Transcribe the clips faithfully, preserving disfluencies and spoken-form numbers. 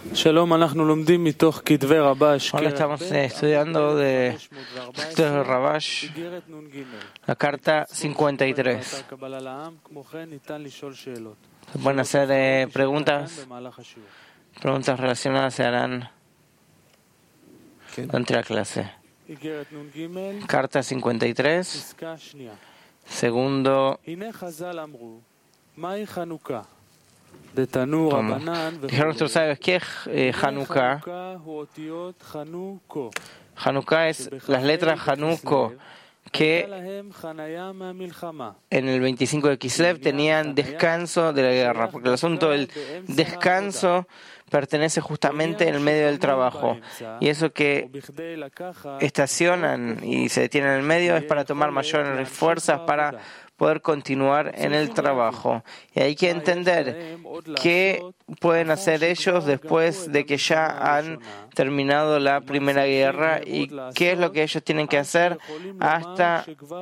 Ahora estamos eh, estudiando de de Rabash, la carta cincuenta y tres. Se pueden hacer eh, preguntas. Preguntas relacionadas se harán durante la clase. Carta cincuenta y tres, segundo. Toma. Dijeron nuestros sabios, ¿qué es eh, Hanukkah? Hanukkah es las letras Hanuko, que en el veinticinco de Kislev tenían descanso de la guerra, porque el asunto del descanso pertenece justamente en el medio del trabajo, y eso que estacionan y se detienen en el medio es para tomar mayores fuerzas para poder continuar en el trabajo. Y hay que entender qué pueden hacer ellos después de que ya han terminado la primera guerra y qué es lo que ellos tienen que hacer hasta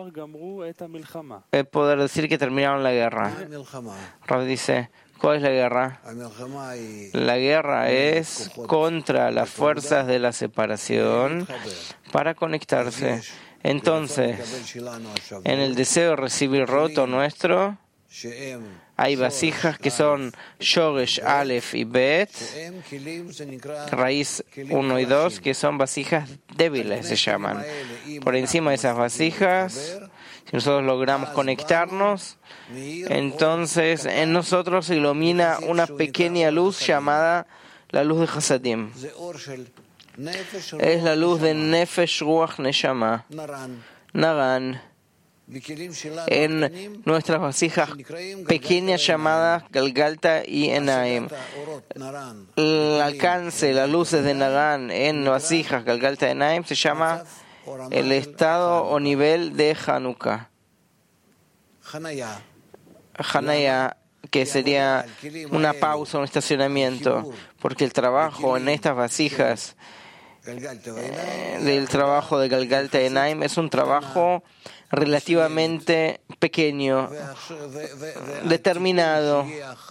poder decir que terminaron la guerra. Rav dice, ¿cuál es la guerra? La guerra es contra las fuerzas de la separación para conectarse. Entonces, en el deseo de recibir roto nuestro, hay vasijas que son Shoresh, Aleph y Bet, raíz uno y dos, que son vasijas débiles, se llaman. Por encima de esas vasijas, si nosotros logramos conectarnos, entonces en nosotros se ilumina una pequeña luz llamada la luz de Hasadim. Es la luz de Nefesh Ruach Neshama, Naran, en nuestras vasijas pequeñas llamadas Galgalta y Enaim. El alcance, las luces de Naran en vasijas Galgalta y Enaim se llama el estado o nivel de Hanukkah. Hanaya, que sería una pausa, un estacionamiento, porque el trabajo en estas vasijas eh, del trabajo de Galgalta y Enaim es un trabajo relativamente pequeño, determinado,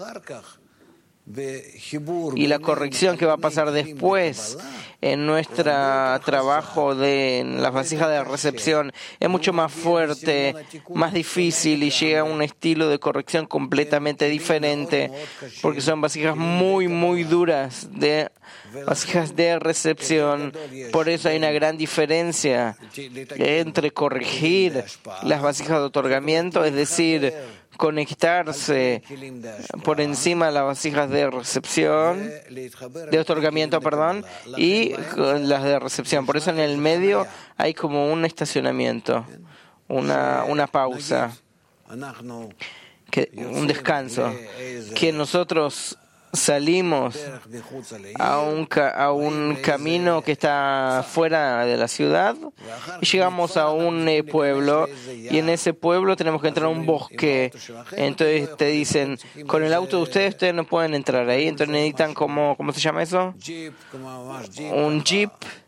y la corrección que va a pasar después en nuestro trabajo de en las vasijas de recepción es mucho más fuerte, más difícil, y llega a un estilo de corrección completamente diferente, porque son vasijas muy muy duras, de vasijas de recepción. Por eso hay una gran diferencia entre corregir las vasijas de otorgamiento, es decir, conectarse por encima de las vasijas de recepción, de otorgamiento, perdón, y las de recepción. Por eso en el medio hay como un estacionamiento, una, una pausa, que, un descanso, que nosotros salimos a un, a un camino que está fuera de la ciudad y llegamos a un eh, pueblo, y en ese pueblo tenemos que entrar a un bosque. Entonces te dicen, con el auto de ustedes ustedes no pueden entrar ahí, entonces necesitan como, ¿cómo se llama eso? Un jeep.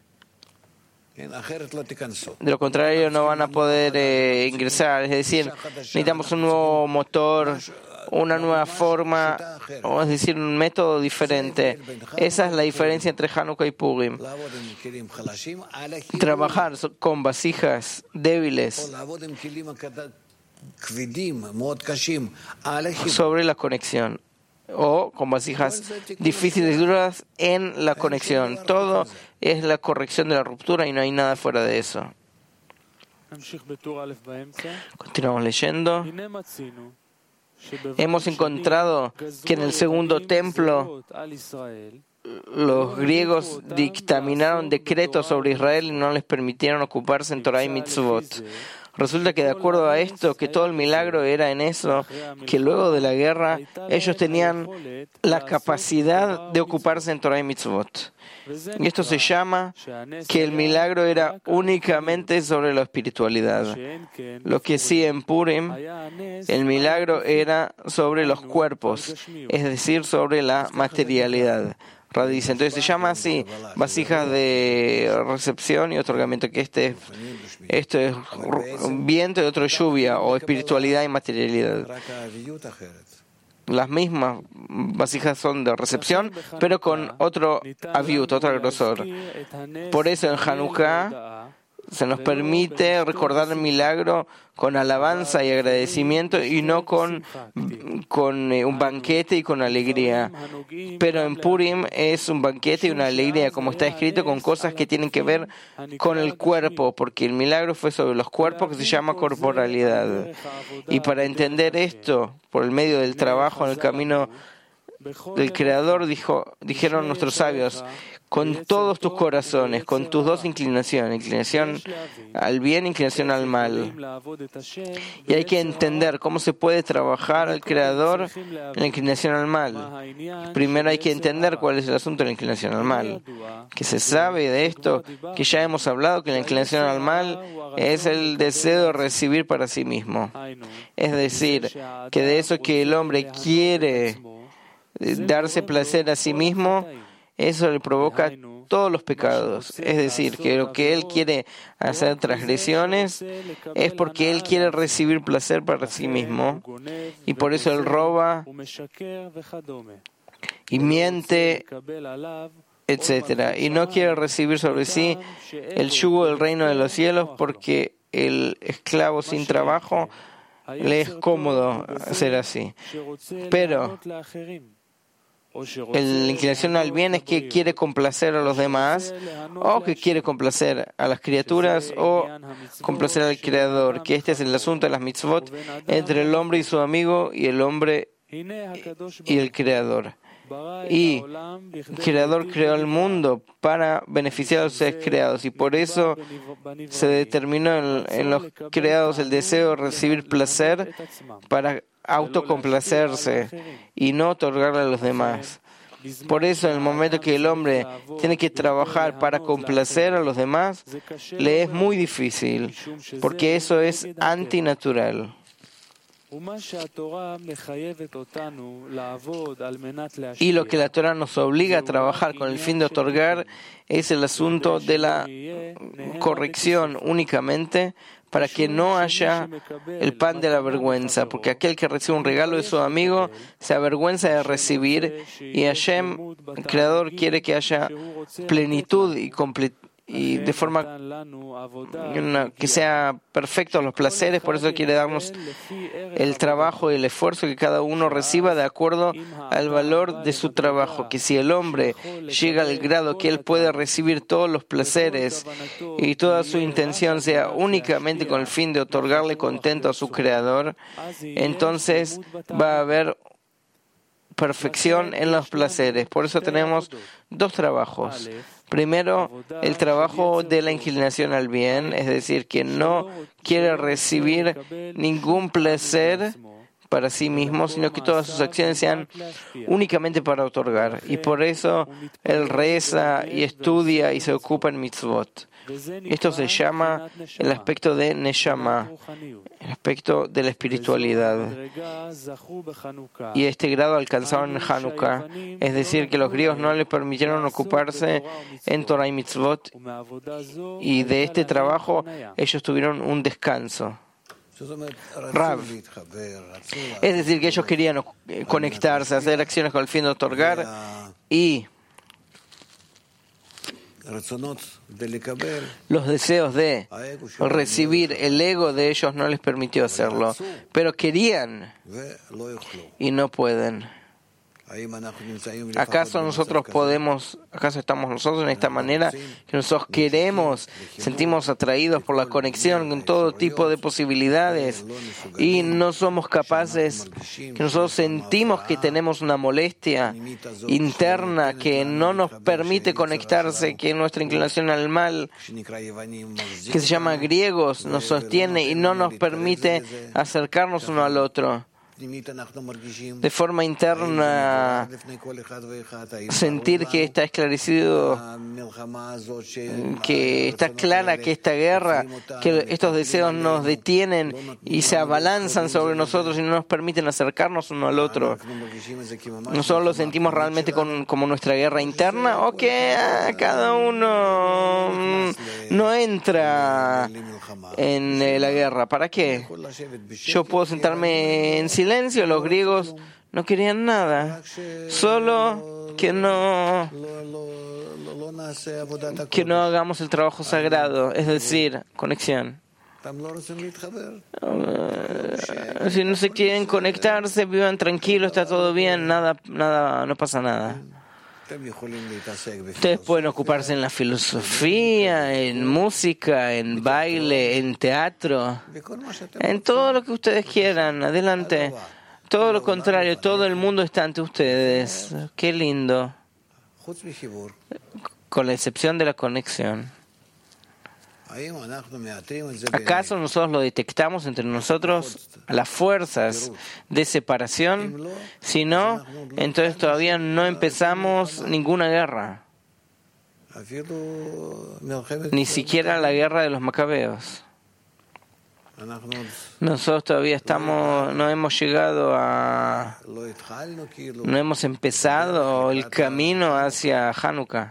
De lo contrario no van a poder eh, ingresar, es decir, necesitamos un nuevo motor, una nueva forma, o es decir, un método diferente. Esa es la diferencia entre Hanukkah y Purim. Trabajar con vasijas débiles sobre la conexión, o con vasijas difíciles y duras en la conexión. Todo es la corrección de la ruptura y no hay nada fuera de eso. Continuamos leyendo. Hemos encontrado que en el segundo templo los griegos dictaminaron decretos sobre Israel y no les permitieron ocuparse en Torah y Mitzvot. Resulta que de acuerdo a esto, que todo el milagro era en eso, que luego de la guerra ellos tenían la capacidad de ocuparse en Torah y Mitzvot. Y esto se llama que el milagro era únicamente sobre la espiritualidad. Lo que sí en Purim, el milagro era sobre los cuerpos, es decir, sobre la materialidad. Dice, entonces se llama así, vasijas de recepción y otorgamiento, que este es, esto es viento y otro lluvia, o espiritualidad y materialidad. las mismas vasijas son de recepción, pero con otro aviut, otro grosor. Por eso en Hanukkah se nos permite recordar el milagro con alabanza y agradecimiento y no con, con un banquete y con alegría. Pero en Purim es un banquete y una alegría, como está escrito, con cosas que tienen que ver con el cuerpo, porque el milagro fue sobre los cuerpos, que se llama corporalidad. Y para entender esto, por el medio del trabajo en el camino del Creador, dijo, dijeron nuestros sabios, con todos tus corazones, con tus dos inclinaciones, inclinación al bien, inclinación al mal. Y hay que entender cómo se puede trabajar al Creador en la inclinación al mal. Primero hay que entender cuál es el asunto de la inclinación al mal. Que se sabe de esto, que ya hemos hablado, que la inclinación al mal es el deseo de recibir para sí mismo. Es decir, que de eso que el hombre quiere darse placer a sí mismo, eso le provoca todos los pecados. Es decir, que lo que él quiere hacer transgresiones es porque él quiere recibir placer para sí mismo, y por eso él roba y miente, etcétera, y no quiere recibir sobre sí el yugo del reino de los cielos, porque el esclavo sin trabajo le es cómodo ser así. Pero la inclinación al bien es que quiere complacer a los demás, o que quiere complacer a las criaturas, o complacer al Creador, que este es el asunto de las mitzvot entre el hombre y su amigo, y el hombre y el Creador. Y el Creador creó el mundo para beneficiar a los seres creados, y por eso se determinó en, en los creados el deseo de recibir placer para autocomplacerse y no otorgarle a los demás. Por eso, en el momento que el hombre tiene que trabajar para complacer a los demás, le es muy difícil, porque eso es antinatural. Y lo que la Torah nos obliga a trabajar con el fin de otorgar es el asunto de la corrección únicamente, para que no haya el pan de la vergüenza, porque aquel que recibe un regalo de su amigo se avergüenza de recibir, y Hashem, el Creador, quiere que haya plenitud y completud, y de forma una, que sea perfectos los placeres. Por eso quiere darnos el trabajo y el esfuerzo que cada uno reciba de acuerdo al valor de su trabajo, que si el hombre llega al grado que él puede recibir todos los placeres y toda su intención sea únicamente con el fin de otorgarle contento a su Creador, entonces va a haber perfección en los placeres. Por eso tenemos dos trabajos. Primero, el trabajo de la inclinación al bien, es decir, que no quiere recibir ningún placer para sí mismo, sino que todas sus acciones sean únicamente para otorgar. Y por eso él reza y estudia y se ocupa en mitzvot. Esto se llama el aspecto de Neshama, el aspecto de la espiritualidad. Y este grado alcanzaron en Hanukkah, es decir, que los griegos no les permitieron ocuparse en Torah y mitzvot, y de este trabajo ellos tuvieron un descanso. Rav. Es decir, que ellos querían conectarse, hacer acciones con el fin de otorgar, y los deseos de recibir el ego de ellos no les permitió hacerlo, pero querían y no pueden. ¿Acaso nosotros podemos, acaso estamos nosotros en esta manera, que nosotros queremos, sentimos atraídos por la conexión con todo tipo de posibilidades, y no somos capaces, que nosotros sentimos que tenemos una molestia interna que no nos permite conectarse, que nuestra inclinación al mal, que se llama griegos, nos sostiene y no nos permite acercarnos uno al otro? De forma interna, sentir que está esclarecido, que está clara que esta guerra, que estos deseos nos detienen y se abalanzan sobre nosotros y no nos permiten acercarnos uno al otro. ¿Nosotros lo sentimos realmente con, como nuestra guerra interna, o que ah, cada uno no entra en eh, la guerra? ¿Para qué? Yo puedo sentarme en silencio. Los griegos no querían nada, solo que no, que no hagamos el trabajo sagrado, es decir, conexión. Uh, si no se quieren conectarse, vivan tranquilos, está todo bien, nada, nada, no pasa nada. Ustedes pueden ocuparse en la filosofía, en música, en baile, en teatro, en todo lo que ustedes quieran, adelante. Todo lo contrario, todo el mundo está ante ustedes. Qué lindo. Con la excepción de la conexión. ¿Acaso nosotros lo detectamos entre nosotros, las fuerzas de separación? Si no, entonces todavía no empezamos ninguna guerra, ni siquiera la guerra de los macabeos. Nosotros todavía estamos, no hemos llegado a, no hemos empezado el camino hacia Hanukkah.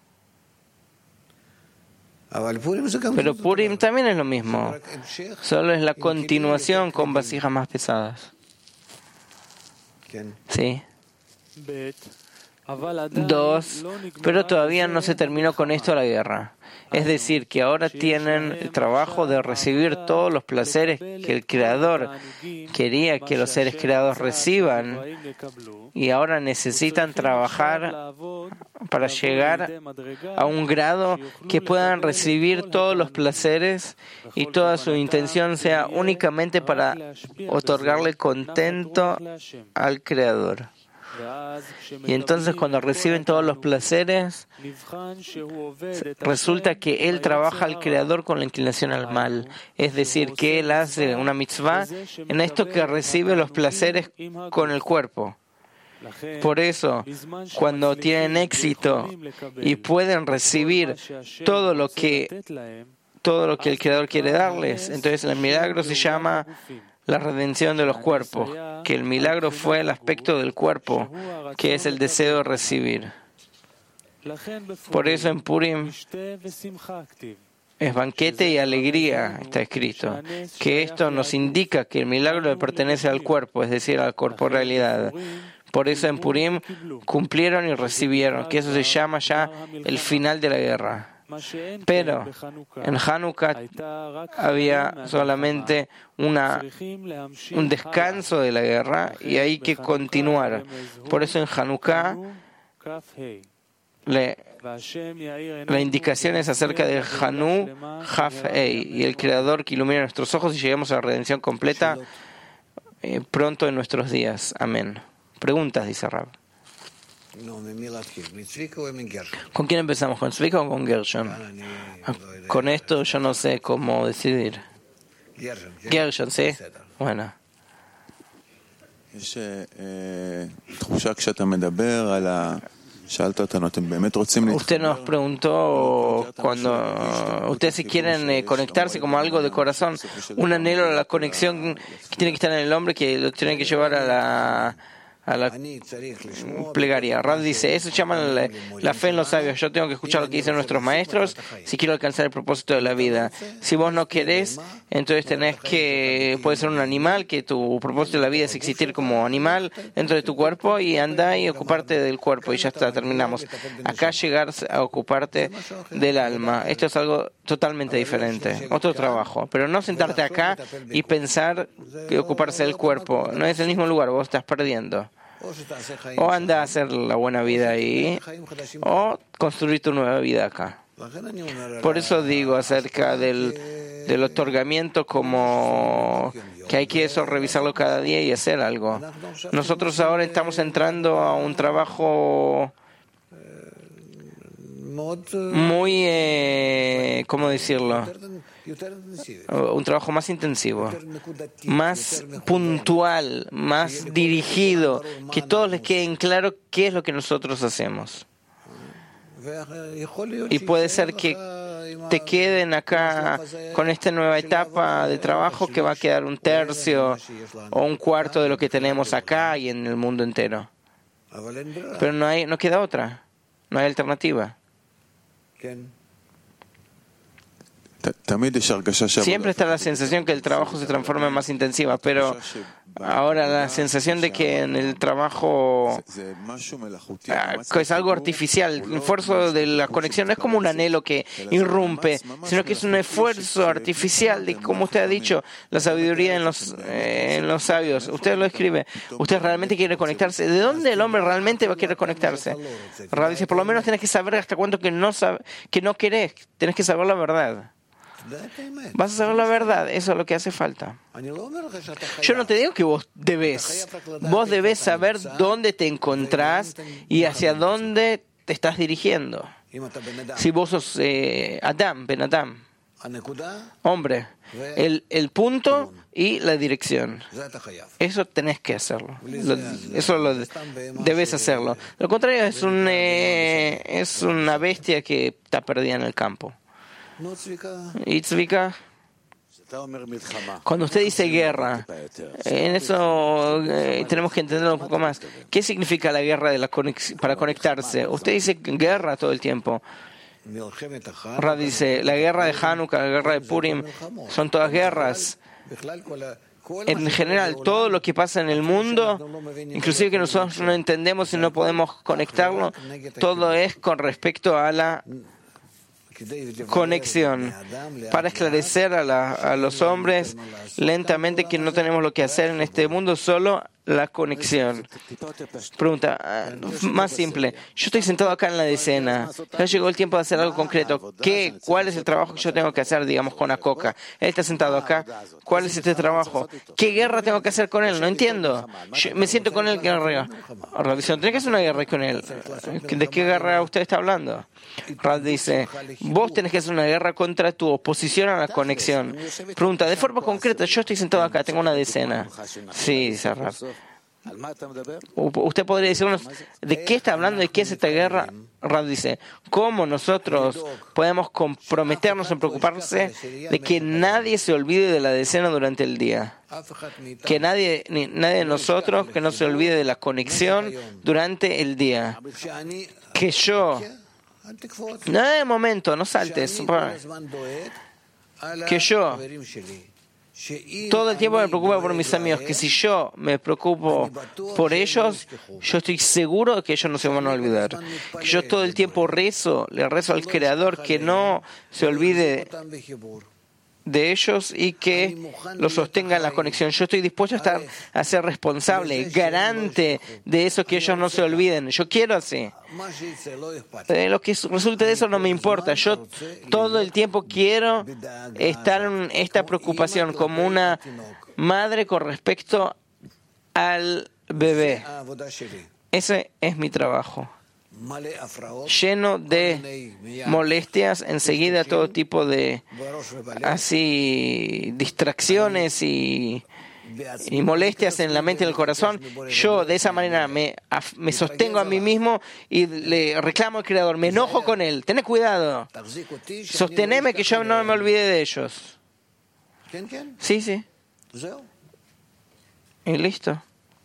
Pero Purim también es lo mismo, solo es la continuación con vasijas más pesadas. Sí. Dos, pero todavía no se terminó con esto la guerra. Es decir, que ahora tienen el trabajo de recibir todos los placeres que el Creador quería que los seres creados reciban, y ahora necesitan trabajar para llegar a un grado que puedan recibir todos los placeres y toda su intención sea únicamente para otorgarle contento al Creador. Y entonces cuando reciben todos los placeres, resulta que él trabaja al Creador con la inclinación al mal. Es decir, que él hace una mitzvah en esto que recibe los placeres con el cuerpo. Por eso, cuando tienen éxito y pueden recibir todo lo que, todo lo que el Creador quiere darles, entonces el milagro se llama la redención de los cuerpos, que el milagro fue el aspecto del cuerpo, que es el deseo de recibir. Por eso en Purim es banquete y alegría, está escrito, que esto nos indica que el milagro le pertenece al cuerpo, es decir, a la corporalidad. Por eso en Purim cumplieron y recibieron, que eso se llama ya el final de la guerra. Pero en Hanukkah había solamente una, un descanso de la guerra y hay que continuar. Por eso en Hanukkah le, la indicación es acerca de Hanu Haf Ei, y el Creador que ilumina nuestros ojos y lleguemos a la redención completa eh, pronto en nuestros días. Amén. Preguntas, dice Rab. ¿Con quién empezamos? ¿Con Tzvika o con Gershon? Con esto yo no sé cómo decidir. Gershon, ¿sí? Bueno. Usted nos preguntó cuando ustedes si quieren eh, conectarse como algo de corazón, un anhelo a la conexión que tiene que estar en el hombre, que lo tiene que llevar a la a la plegaria. Rab dice, eso se llama la, la fe en los sabios. Yo tengo que escuchar lo que dicen nuestros maestros si quiero alcanzar el propósito de la vida. Si vos no querés, entonces tenés que, puede ser un animal, que tu propósito de la vida es existir como animal dentro de tu cuerpo y andar y ocuparte del cuerpo y ya está, terminamos. Acá llegar a ocuparte del alma. Esto es algo totalmente diferente, otro trabajo, pero no sentarte acá y pensar que ocuparse del cuerpo. No es el mismo lugar, vos estás perdiendo. O anda a hacer la buena vida ahí, o construir tu nueva vida acá. Por eso digo acerca del, del otorgamiento como que hay que eso revisarlo cada día y hacer algo. Nosotros ahora estamos entrando a un trabajo muy, eh, ¿cómo decirlo? Un trabajo más intensivo, más puntual, más dirigido, que todos les queden claro qué es lo que nosotros hacemos. Y puede ser que te queden acá con esta nueva etapa de trabajo que va a quedar un tercio o un cuarto de lo que tenemos acá y en el mundo entero. Pero no hay, no queda otra, no hay alternativa. Siempre está la sensación que el trabajo se transforma en más intensiva, pero Ahora, la sensación de que en el trabajo uh, es algo artificial, el esfuerzo de la conexión no es como un anhelo que irrumpe, sino que es un esfuerzo artificial de, como usted ha dicho, la sabiduría en los, eh, en los sabios. Usted lo escribe, usted realmente quiere conectarse. ¿De dónde el hombre realmente va a querer conectarse? Rab dice, por lo menos tienes que saber hasta cuánto que no, sabe, que no querés, tienes que saber la verdad. Vas a saber la verdad, eso es lo que hace falta. Yo no te digo que vos debes, vos debes saber dónde te encontrás y hacia dónde te estás dirigiendo. Si vos sos eh, Adam, Ben Adam, hombre, el, el punto y la dirección, eso tenés que hacerlo, lo, eso lo debes hacerlo. Lo contrario es, un, eh, es una bestia que está perdida en el campo. Y Tzvika, cuando usted dice guerra, en eso eh, tenemos que entenderlo un poco más. ¿Qué significa la guerra de la conex- para conectarse? Usted dice guerra todo el tiempo. Rab dice, la guerra de Hanukkah, la guerra de Purim, son todas guerras. En general, todo lo que pasa en el mundo, inclusive que nosotros no entendemos y no podemos conectarlo, todo es con respecto a la conexión, para esclarecer a, la, a los hombres lentamente que no tenemos lo que hacer en este mundo, solo la conexión. Pregunta más simple, yo estoy sentado acá en la decena, ya llegó el tiempo de hacer algo concreto. ¿Qué? ¿Cuál es el trabajo que yo tengo que hacer, digamos, con Akoka? Él está sentado acá, ¿cuál es este trabajo? ¿Qué guerra tengo que hacer con él? No entiendo. Yo me siento con él, guerra. Rab dice, ¿no tenés que hacer una guerra con él? ¿De qué guerra usted está hablando? Rab dice, vos tenés que hacer una guerra contra tu oposición a la conexión. Pregunta, de forma concreta, yo estoy sentado acá, tengo una decena. Sí, dice Rab. Usted podría decirnos de qué está hablando, de qué es esta guerra. Rab dice, ¿cómo nosotros podemos comprometernos en preocuparse de que nadie se olvide de la decena durante el día? Que nadie, ni, nadie de nosotros que no se olvide de la conexión durante el día. Que yo, no de momento, no saltes, que yo todo el tiempo me preocupo por mis amigos, que si yo me preocupo por ellos, yo estoy seguro de que ellos no se van a olvidar. Que yo todo el tiempo rezo, le rezo al Creador que no se olvide de ellos y que los sostenga en la conexión. Yo estoy dispuesto a estar a ser responsable, garante de eso, que ellos no se olviden. Yo quiero así. Eh, lo que resulte de eso no me importa. Yo todo el tiempo quiero estar en esta preocupación como una madre con respecto al bebé. Ese es mi trabajo, lleno de molestias, enseguida todo tipo de así distracciones y, y molestias en la mente y en el corazón. Yo de esa manera me, me sostengo a mí mismo y le reclamo al Creador, me enojo con él. Tené cuidado, sosteneme que yo no me olvide de ellos. Sí, sí. Y listo.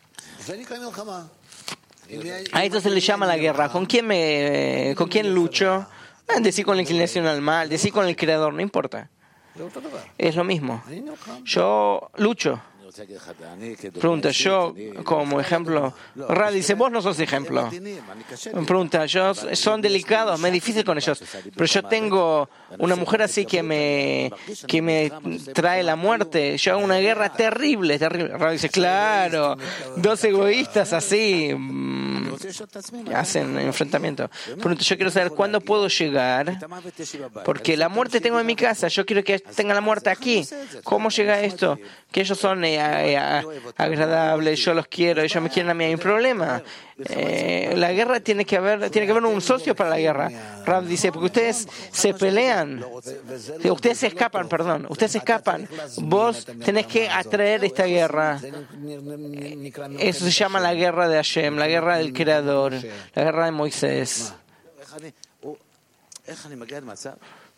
A esto se le llama la guerra. ¿Con quién me, con quién lucho? Decir con la inclinación al mal, decir con el Creador, no importa. Es lo mismo. Yo lucho. Pregunta, yo como ejemplo, Ra dice, vos no sos ejemplo. Pregunta, yo son delicados, me es difícil con ellos, pero yo tengo una mujer así que me que me trae la muerte. Yo hago una guerra terrible, terrible. Ra dice, claro, dos egoístas así mmm, hacen enfrentamiento. Pregunta, yo quiero saber cuándo puedo llegar, porque la muerte tengo en mi casa, yo quiero que tenga la muerte aquí. ¿Cómo llega esto? Que ellos son eh, eh, agradables, yo los quiero, ellos me quieren a mí, hay un problema. Eh, la guerra tiene que haber, tiene que haber un socio para la guerra. Rab dice, porque ustedes se pelean, ustedes se escapan, perdón, ustedes se escapan. Vos tenés que atraer esta guerra. Eso se llama la guerra de Hashem, la guerra del Creador, la guerra de Moisés.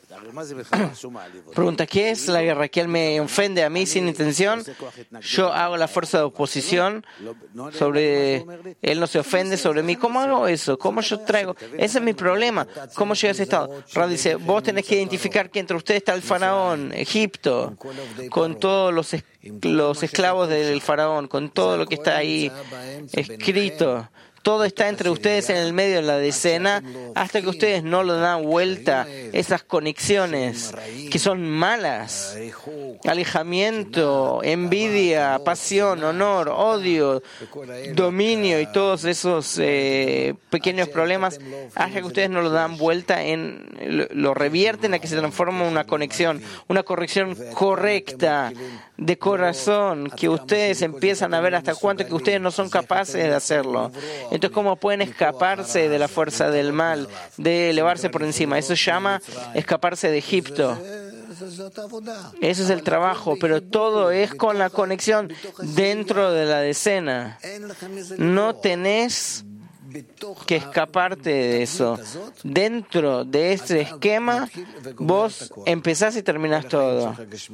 Pregunta, ¿qué es la guerra? ¿Que él me ofende a mí sin intención? Yo hago la fuerza de oposición sobre él, no se ofende sobre mí. ¿Cómo hago eso? ¿Cómo yo traigo? Ese es mi problema. ¿Cómo llego a ese estado? Rab dice, vos tenés que identificar que entre ustedes está el faraón, Egipto, con todos los, es- los esclavos del faraón, con todo lo que está ahí escrito. Todo está entre ustedes en el medio de la decena hasta que ustedes no lo dan vuelta. Esas conexiones que son malas, alejamiento, envidia, pasión, honor, odio, dominio y todos esos eh, pequeños problemas, hasta que ustedes no lo dan vuelta, en lo, lo revierten a que se transforme en una conexión, una corrección correcta de corazón, que ustedes empiezan a ver hasta cuánto que ustedes no son capaces de hacerlo. Entonces, ¿cómo pueden escaparse de la fuerza del mal, de elevarse por encima? Eso se llama escaparse de Egipto. Eso es el trabajo, pero todo es con la conexión dentro de la decena. No tenés que escaparte de eso. Dentro de este esquema, vos empezás y terminás todo.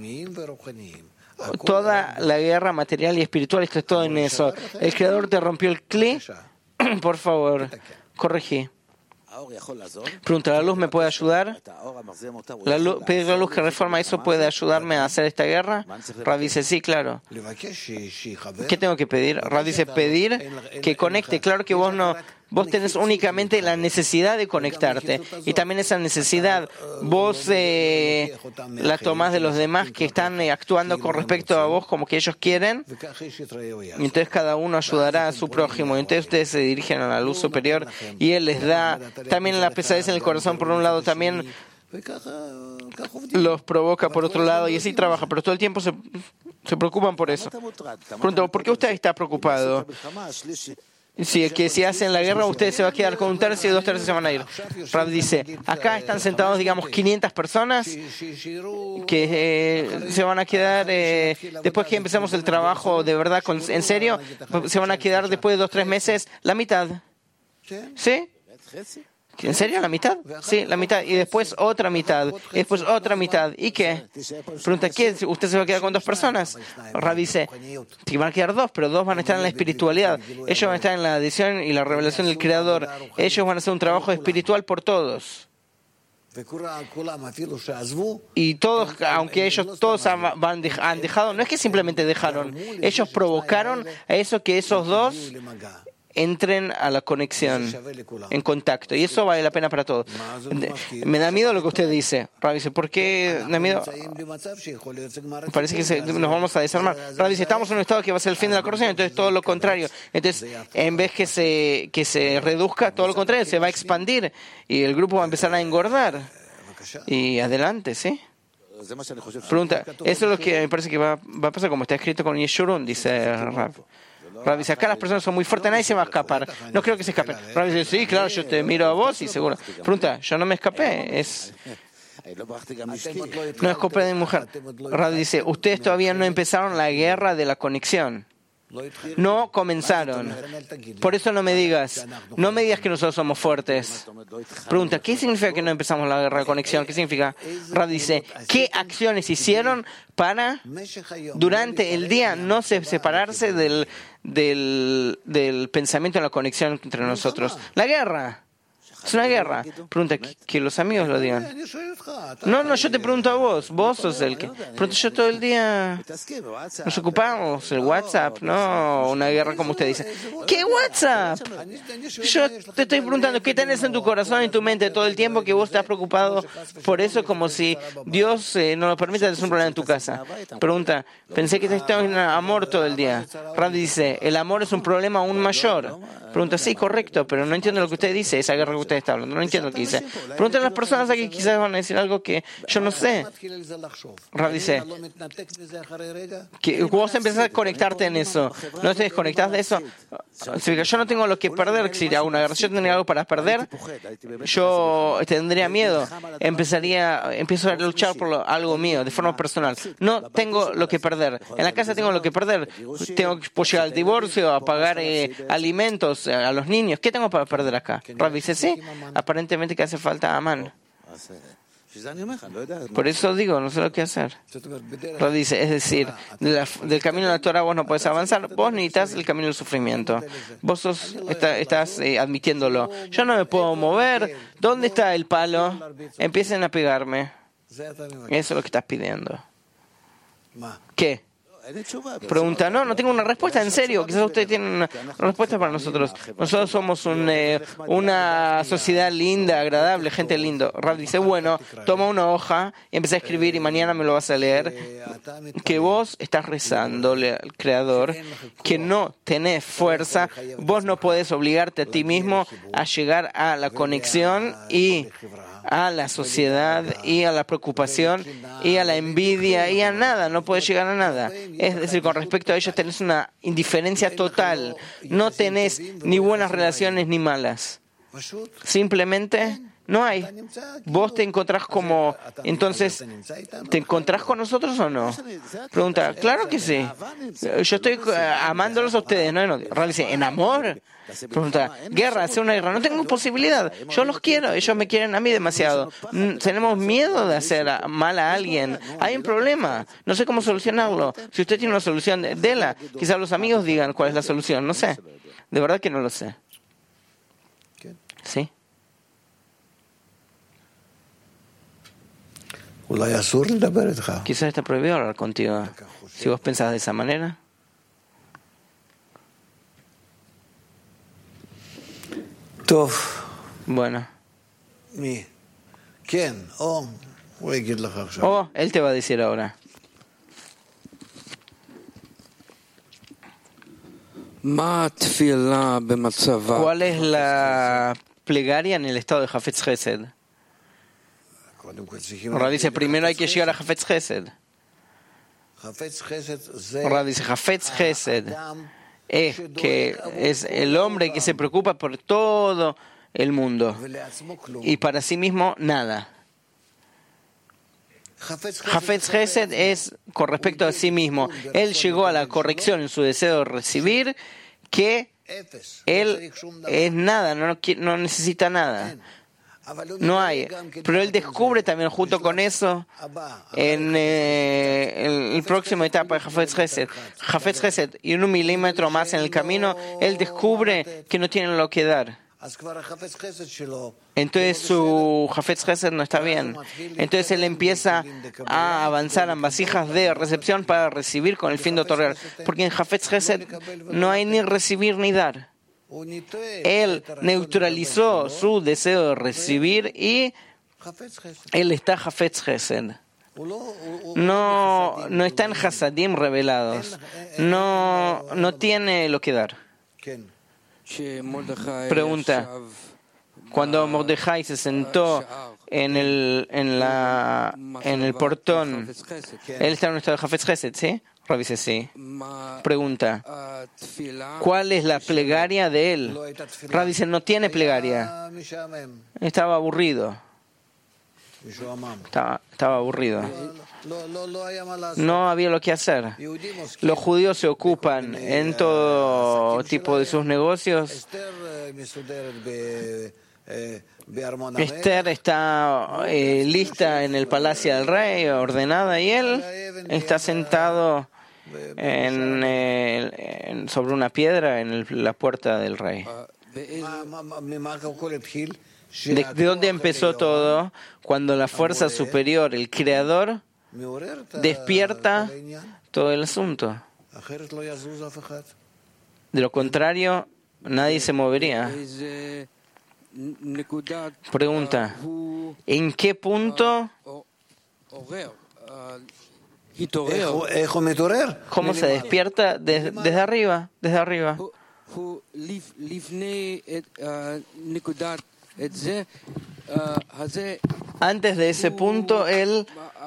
Toda la guerra material y espiritual está todo en eso. El Creador te rompió el cli. Por favor, corregí. Pregunta, ¿la luz me puede ayudar? La luz, pedir la luz que reforma eso puede ayudarme a hacer esta guerra. Rab dice, sí, claro. ¿Qué tengo que pedir? Rab dice, pedir que conecte. Claro que vos no, vos tenés únicamente la necesidad de conectarte. Y también esa necesidad, vos eh, la tomás de los demás que están eh, actuando con respecto a vos como que ellos quieren. Y entonces cada uno ayudará a su prójimo. Y entonces ustedes se dirigen a la luz superior y Él les da también la pesadez en el corazón, por un lado, también los provoca por otro lado, y así trabaja, pero todo el tiempo se, se preocupan por eso. Pregunto, ¿por qué usted está preocupado? Si que si hacen la guerra, usted se va a quedar con un tercio y dos tercios se van a ir. Rab dice, acá están sentados, digamos, quinientas personas que eh, se van a quedar, eh, después que empezamos el trabajo de verdad, con, en serio, se van a quedar después de dos o tres meses, la mitad. ¿Sí? ¿En serio? ¿La mitad? Sí, la mitad. Y después otra mitad. Y después otra mitad. ¿Y qué? Pregunta, ¿qué? ¿Usted se va a quedar con dos personas? Rab dice, que van a quedar dos, pero dos van a estar en la espiritualidad. Ellos van a estar en la adición y la revelación del Creador. Ellos van a hacer un trabajo espiritual por todos. Y todos, aunque ellos todos han, han dejado, no es que simplemente dejaron, ellos provocaron a eso que esos dos entren a la conexión, en contacto. Y eso vale la pena para todos. Me da miedo lo que usted dice. Rab dice, ¿por qué me da miedo? Parece que se, nos vamos a desarmar. Rab dice, estamos en un estado que va a ser el fin de la corrección, entonces todo lo contrario. Entonces, en vez que se, que se reduzca, todo lo contrario, se va a expandir y el grupo va a empezar a engordar. Y adelante, ¿sí? Pregunta, eso es lo que me parece que va, va a pasar, como está escrito con Yeshurun, dice Rab. Rab dice, acá las personas son muy fuertes, nadie se va a escapar. No creo que se escapen. Rab dice, sí, claro, yo te miro a vos y seguro. Pregunta, yo no me escapé, es... No escapé de mi mujer. Rab dice, ustedes todavía no empezaron la guerra de la conexión. No comenzaron. Por eso no me digas, no me digas que nosotros somos fuertes. Pregunta, ¿qué significa que no empezamos la guerra de conexión? ¿Qué significa? Rab dice, ¿qué acciones hicieron para durante el día no se separarse del, del, del pensamiento de la conexión entre nosotros? La guerra. Es una guerra. Pregunta, que, que los amigos lo digan. No, no, yo te pregunto a vos. Vos sos el que... Pregunto, yo todo el día nos ocupamos. El WhatsApp, no una guerra como usted dice. ¿Qué WhatsApp? Yo te estoy preguntando, ¿qué tenés en tu corazón y en tu mente todo el tiempo que vos estás preocupado por eso como si Dios eh, no lo permita, es un problema en tu casa? Pregunta, pensé que estabas en amor todo el día. Rab dice, el amor es un problema aún mayor. Pregunta, sí, correcto, pero no entiendo lo que usted dice, esa guerra que usted está hablando, no entiendo lo que dice. Pregúntale a las personas aquí, quizás van a decir algo que yo no sé. Rab dice, que vos empezás a conectarte en eso, no te desconectás de eso. Yo no tengo lo que perder, si hago una guerra, yo tendría algo para perder, yo tendría miedo, empezaría, empiezo a luchar por lo, algo mío, de forma personal. No tengo lo que perder, en la casa tengo lo que perder, tengo que llegar al divorcio, a pagar eh, alimentos a los niños, ¿qué tengo para perder acá? Rab dice, sí, aparentemente que hace falta Amán. Por eso digo, no sé lo que hacer. Lo dice, es decir, de la, del camino de la Torah vos no podés avanzar, vos necesitas el camino del sufrimiento. Vos sos, está, estás eh, admitiéndolo. Yo no me puedo mover, ¿dónde está el palo? Empiecen a pegarme. Eso es lo que estás pidiendo. ¿Qué? Pregunta, no, no tengo una respuesta, en serio, quizás ustedes tienen una respuesta para nosotros. Nosotros somos un, eh, una sociedad linda, agradable, gente linda. Rav dice, bueno, toma una hoja y empieza a escribir y mañana me lo vas a leer, que vos estás rezándole al Creador, que no tenés fuerza, vos no podés obligarte a ti mismo a llegar a la conexión y a la sociedad y a la preocupación y a la envidia y a nada, no puedes llegar a nada. Es decir, con respecto a ellos tenés una indiferencia total, no tenés ni buenas relaciones ni malas. Simplemente no hay. Vos te encontrás como, entonces, ¿te encontrás con nosotros o no? Pregunta, claro que sí. Yo estoy amándolos a ustedes, ¿no? Realicé, ¿en amor? Pregunta, guerra, hacer una guerra. No tengo posibilidad. Yo los quiero, ellos me quieren a mí demasiado. Tenemos miedo de hacer mal a alguien. Hay un problema. No sé cómo solucionarlo. Si usted tiene una solución, déla. Quizás los amigos digan cuál es la solución. No sé. De verdad que no lo sé. ¿Sí? Quizás está prohibido hablar contigo. Si vos pensás de esa manera. Bueno. Oh, él te va a decir ahora. ¿Cuál es la plegaria en el estado de Hafetz Chesed? Ahora dice, primero hay que llegar a Hafetz Chesed. Ahora dice, Hafetz Chesed es que es el hombre que se preocupa por todo el mundo y para sí mismo nada. Hafetz Chesed es con respecto a sí mismo. Él llegó a la corrección en su deseo de recibir que él es nada, no, no necesita nada. No hay. Pero él descubre también junto con eso en, eh, en el próximo etapa de Hafetz Chesed. Hafetz Chesed y un milímetro más en el camino, él descubre que no tiene lo que dar. Entonces su Hafetz Chesed no está bien. Entonces él empieza a avanzar en vasijas de recepción para recibir con el fin de otorgar. Porque en Hafetz Chesed no hay ni recibir ni dar. Él neutralizó su deseo de recibir y él está Hafetz Chesed. No, no está en Hasadim revelados. No, no tiene lo que dar. Pregunta. Cuando Mordejai se sentó en el, en la, en el portón, él está en un estado de Hafetz Chesed, ¿sí? Dice sí. Pregunta, ¿cuál es la plegaria de él? Rav dice, no tiene plegaria. Estaba aburrido. Estaba, estaba aburrido. No había lo que hacer. Los judíos se ocupan en todo tipo de sus negocios. Esther está eh, lista en el palacio del rey, ordenada, y él está sentado en, eh, en, sobre una piedra en el, la puerta del rey. ¿De, ¿De dónde empezó todo? Cuando la fuerza superior, el Creador, despierta todo el asunto. De lo contrario, nadie se movería. Pregunta, ¿en qué punto? ¿Cómo se despierta? Desde, desde arriba, desde arriba. Antes de ese punto, él,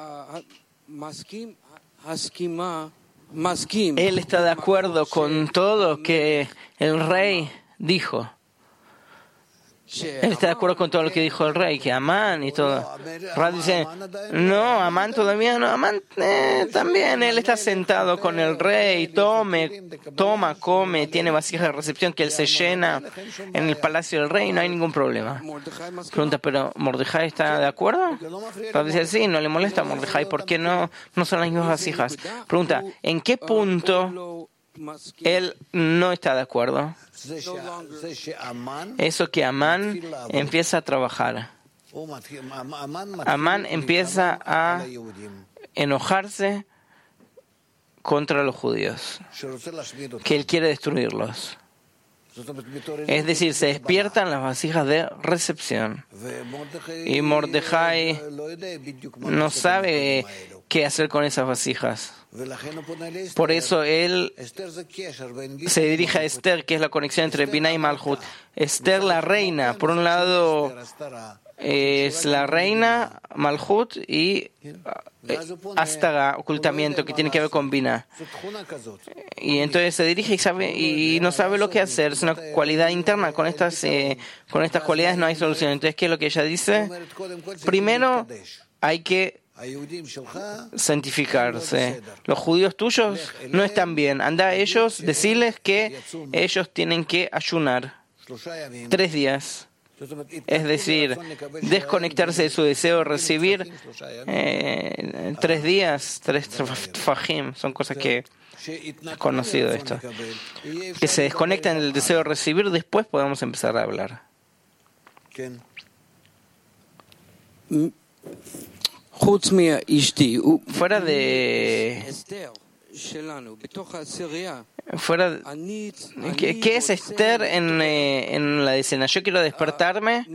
él está de acuerdo con todo lo que el rey dijo. Él está de acuerdo con todo lo que dijo el rey, que Amán y todo. Rab dice, no, Amán todavía no, Amán eh, también, él está sentado con el rey, tome, toma, come, tiene vasijas de recepción que él se llena en el palacio del rey, no hay ningún problema. Pregunta, pero ¿Mordejai está de acuerdo? Rab dice, sí, no le molesta a Mordejai, ¿por qué no, no son las mismas vasijas? Pregunta, ¿en qué punto él no está de acuerdo? Eso que Amán empieza a trabajar. Amán empieza a enojarse contra los judíos, que él quiere destruirlos. Es decir, se despiertan las vasijas de recepción. Y Mordejai no sabe qué hacer con esas vasijas. Por eso él se dirige a Esther, que es la conexión entre Binah y Malhut. Esther, la reina, por un lado es la reina, Malhut, y Astara, ocultamiento, que tiene que ver con Binah. Y entonces se dirige y, sabe, y no sabe lo que hacer. Es una cualidad interna. Con estas, eh, con estas cualidades no hay solución. Entonces, ¿qué es lo que ella dice? Primero, hay que santificarse. Los judíos tuyos no están bien. Anda a ellos, decirles que ellos tienen que ayunar tres días. Es decir, desconectarse de su deseo de recibir eh, tres días, tres fajim, son cosas que he conocido esto. Que se desconectan del deseo de recibir, después podemos empezar a hablar. Fuera de... Fuera, ¿qué, qué es Esther en, eh, en la escena? Yo quiero despertarme.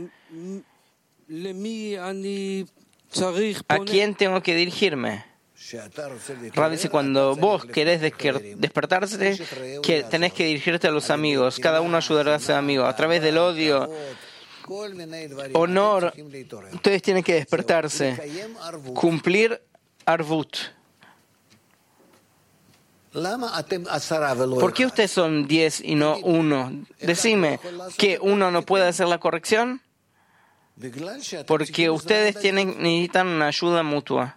¿A quién tengo que dirigirme? Rab dice, cuando vos querés despertarse, que tenés que dirigirte a los amigos. Cada uno ayudará a su amigo. A través del odio, honor, ustedes tienen que despertarse. Cumplir Arvut. ¿Por qué ustedes son diez y no uno? Decime, ¿que uno no puede hacer la corrección? Porque ustedes tienen, necesitan una ayuda mutua.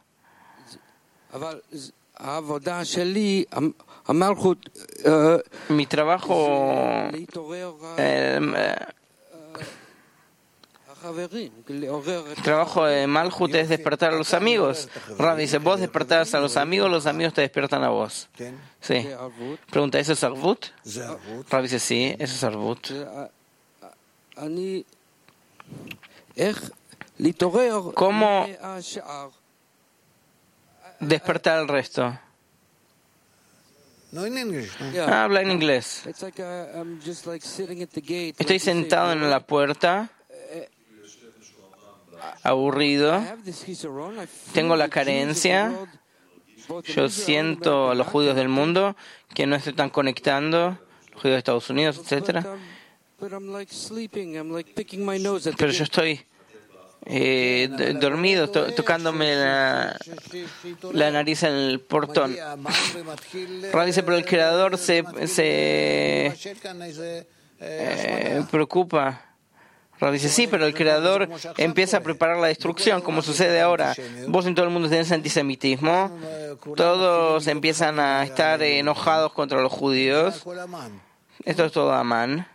Mi trabajo... Eh, El trabajo de Malhut es despertar a los amigos. Rab dice, vos despertás a los amigos, los amigos te despiertan a vos. Sí. Pregunta, ¿eso es Arvut? Rab dice, sí, eso es Arvut. ¿Cómo despertar al resto? Habla en inglés. Estoy sentado en la puerta, aburrido, tengo la carencia, yo siento a los judíos del mundo que no se están conectando, los judíos de Estados Unidos, etcétera. Pero yo estoy eh, d- dormido, to- tocándome la, la nariz en el portón. Rab dice, pero el Creador se, se eh, preocupa. Rab dice, sí, pero el Creador empieza a preparar la destrucción, como sucede ahora. Vos en todo el mundo tenés antisemitismo, todos empiezan a estar enojados contra los judíos. Esto es todo Amán.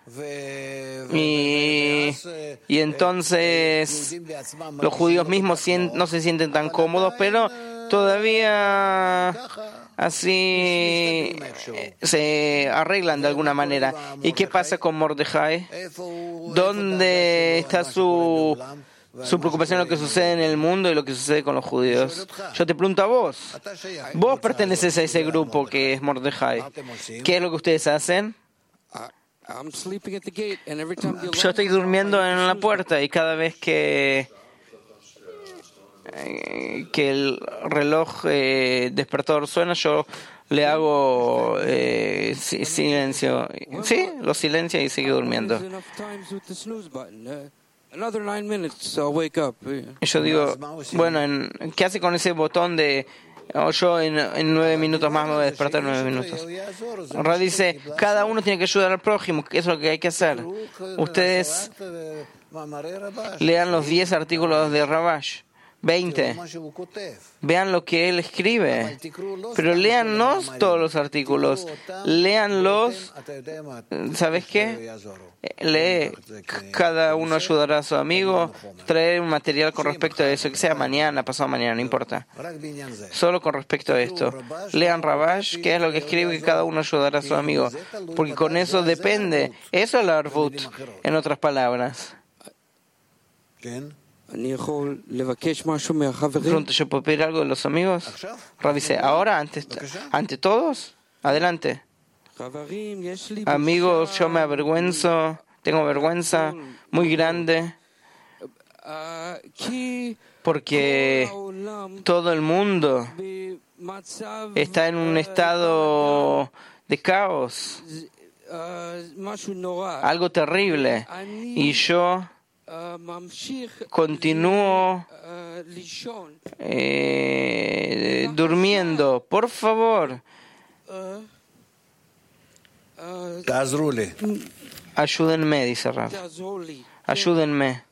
Y, y entonces los judíos mismos no se sienten tan cómodos, pero todavía así se arreglan de alguna manera. ¿Y qué pasa con Mordejai? ¿Dónde está su, su preocupación en lo que sucede en el mundo y lo que sucede con los judíos? Yo te pregunto a vos. Vos perteneces a ese grupo que es Mordejai. ¿Qué es lo que ustedes hacen? Yo estoy durmiendo en la puerta y cada vez que que el reloj eh, despertador suena, yo le hago eh, silencio. Sí, lo silencia y sigue durmiendo. Y yo digo, bueno, ¿qué hace con ese botón de O yo en, en nueve minutos más me voy a despertar en nueve minutos. Ra dice, cada uno tiene que ayudar al prójimo, que eso es lo que hay que hacer. Ustedes lean los diez artículos de Ravash. veinte. Vean lo que él escribe. Pero lean no todos los artículos. Léanlos. ¿Sabes qué? Lee. Cada uno ayudará a su amigo. Traer un material con respecto a eso. Que sea mañana, pasado mañana, no importa. Solo con respecto a esto. Lean Ravash, que es lo que escribe, que cada uno ayudará a su amigo. Porque con eso depende. Eso es la arvut, en otras palabras. Pronto, ¿yo puedo pedir algo de los amigos? Rav dice, ¿ahora? ¿Ante, ante todos? Adelante. Amigos, yo me avergüenzo, tengo vergüenza muy grande, porque todo el mundo está en un estado de caos, algo terrible, y yo continúo eh, durmiendo. Por favor, ayúdenme, dice Rav. Ayúdenme.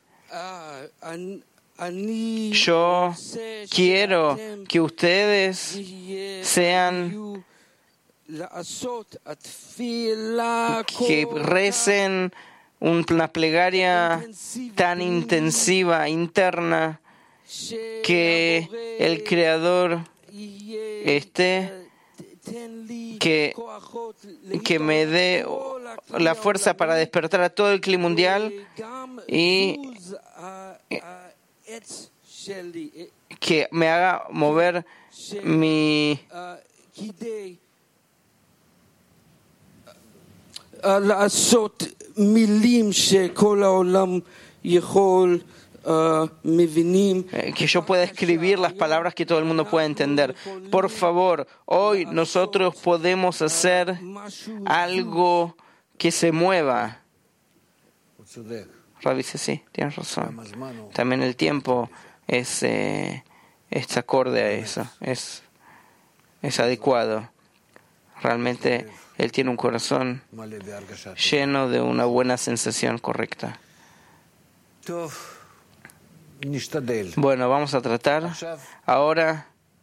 Yo quiero que ustedes sean, que recen una plegaria tan intensiva, interna, que el Creador esté, que, que me dé la fuerza para despertar a todo el clima mundial y que me haga mover mi que yo pueda escribir las palabras que todo el mundo pueda entender. Por favor, hoy nosotros podemos hacer algo que se mueva. Rav dice, sí, tienes razón. También el tiempo es, eh, es acorde a eso, es, es adecuado. Realmente él tiene un corazón lleno de una buena sensación correcta. Bueno, vamos a tratar ahora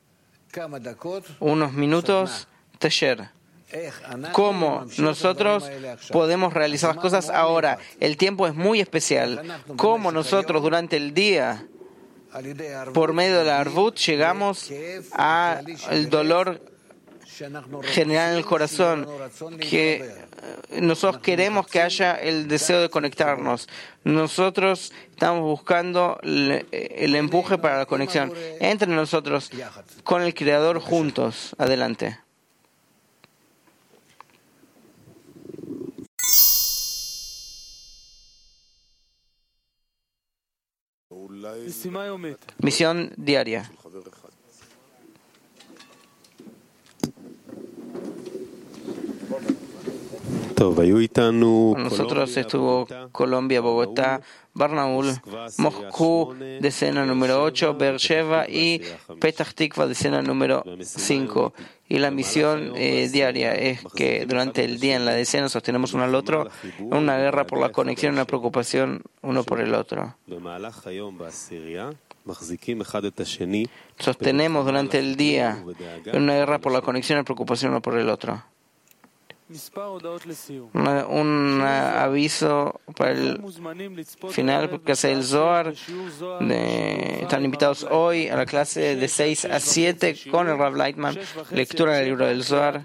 unos minutos taller. ¿Cómo nosotros podemos realizar las cosas ahora? El tiempo es muy especial. ¿Cómo nosotros durante el día, por medio de la arvut, llegamos al dolor general en el corazón, que nosotros queremos que haya el deseo de conectarnos? Nosotros estamos buscando el empuje para la conexión entre nosotros con el Creador juntos. Adelante. Misión diaria. Con nosotros estuvo Colombia, Bogotá, Barnaul, Moscú, decena número ocho, Beersheba y Petah Tikva, decena número cinco. Y la misión eh, diaria es que durante el día en la decena sostenemos uno al otro, una guerra por la conexión, una preocupación uno por el otro. Sostenemos durante el día una guerra por la conexión y preocupación uno por el otro. Una, un aviso para el final, porque hace el Zohar. De, están invitados hoy a la clase de seis a siete con el Rav Lightman, lectura del libro del Zohar.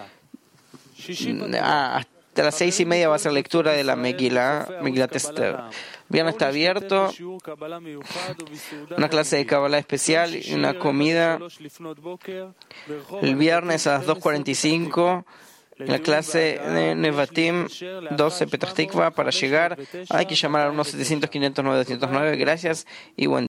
Ah, hasta las seis y media va a ser lectura de la Megilá, Megilat Esther. Viernes está abierto, una clase de Kabbalah especial y una comida. El viernes a las dos cuarenta y cinco. La clase de Nevatim doce Petah Tikva. Para llegar hay que llamar al uno setecientos quinientos nueve doscientos nueve. Gracias y buen día.